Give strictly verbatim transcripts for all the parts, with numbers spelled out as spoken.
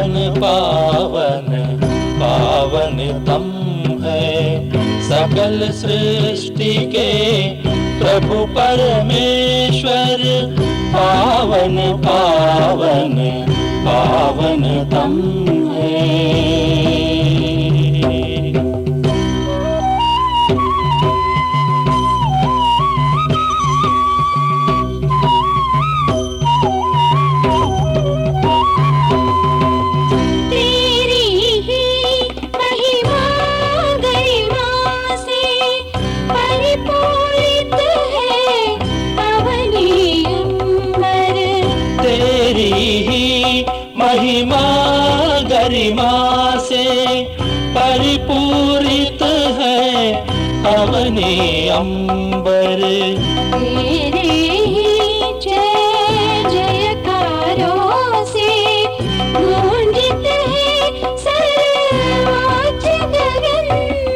पावन पावन पावन तम है, सकल सृष्टि के प्रभु परमेश्वर, पावन पावन पावन तम है। महिमा गरिमा से परिपूरित है अवनी अंबर, तेरे ही जय जयकारों से गूंजित है सर्वोच्च गगन।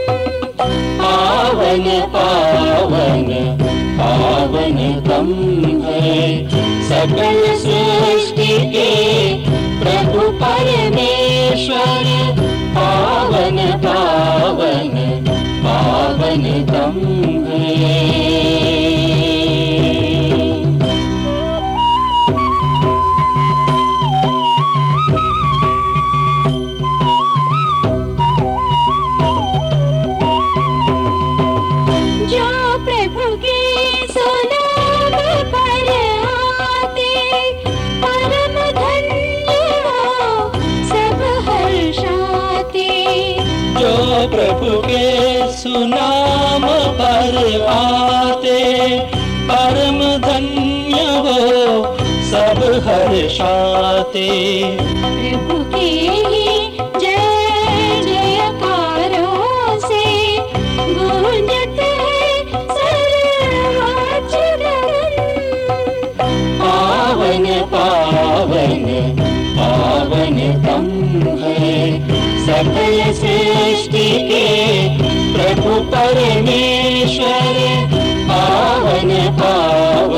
पावन पावन पावन तम है, सकल सृष्टि के प्रभु परमेश्वर, पावन पावन पावन तम है। जो प्रभु के सुनाम पर आते, परम धन्य हो सब हर्षाते। जो प्रभु के सुनाम पर आते, परम धन्य हो सब हर्षाते। प्रभु के ही जय जयकारों से गूंजत है सर्वोच्च गगन। पावन पावन पावन तम है, सकल सृष्टि के प्रभु परमेश्वर, पावन पावन